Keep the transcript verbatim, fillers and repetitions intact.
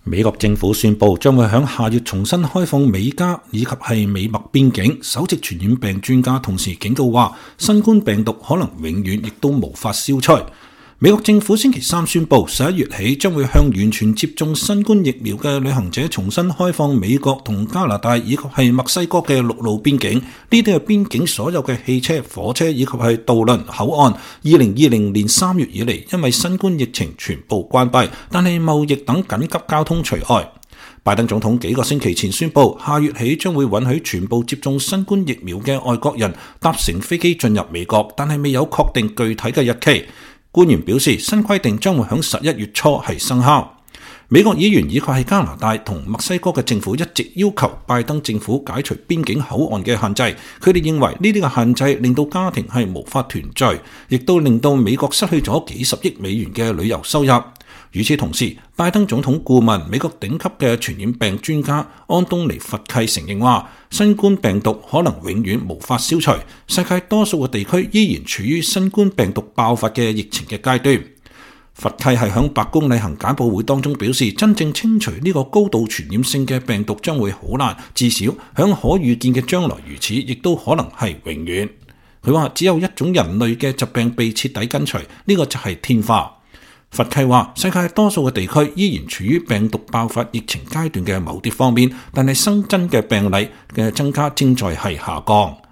美國政府宣布將會喺下月重新開放美加以及係美墨邊境。首席傳染病專家同時警告話，新冠病毒可能永遠亦都無法消除。美國政府星期三宣布，十一月起將會向完全接種新冠疫苗嘅旅行者重新開放美國同加拿大以及係墨西哥嘅陸路邊境。呢啲嘅邊境所有嘅汽車、火車以及係渡輪口岸，二零二零年三月以嚟因為新冠疫情全部關閉，但係貿易等緊急交通除外。拜登總統幾個星期前宣布，下月起將會允許全部接種新冠疫苗嘅外國人搭乘飛機進入美國，但係未有確定具體嘅日期。官員表示，新規定將會喺十一月初係生效。美國議員以及係加拿大同墨西哥嘅政府一直要求拜登政府解除邊境口岸嘅限制。佢哋認為呢啲嘅限制令到家庭係無法團聚，亦都令到美國失去咗幾十億美元嘅旅遊收入。與此同時，拜登總統顧問、美國頂級嘅傳染病專家安東尼·佛契承認話，新冠病毒可能永遠無法消除，世界多數嘅地區依然處於新冠病毒爆發嘅疫情嘅階段。佛契係響白宮例行簡報會當中表示，真正清除呢個高度傳染性嘅病毒將會好難，至少響可預見嘅將來如此，亦都可能係永遠。佢話只有一種人類嘅疾病被徹底根除，呢個就係天花。佛契話，世界多數嘅地區依然處於病毒爆發疫情階段嘅某啲方面，但係新增嘅病例嘅增加正在係下降。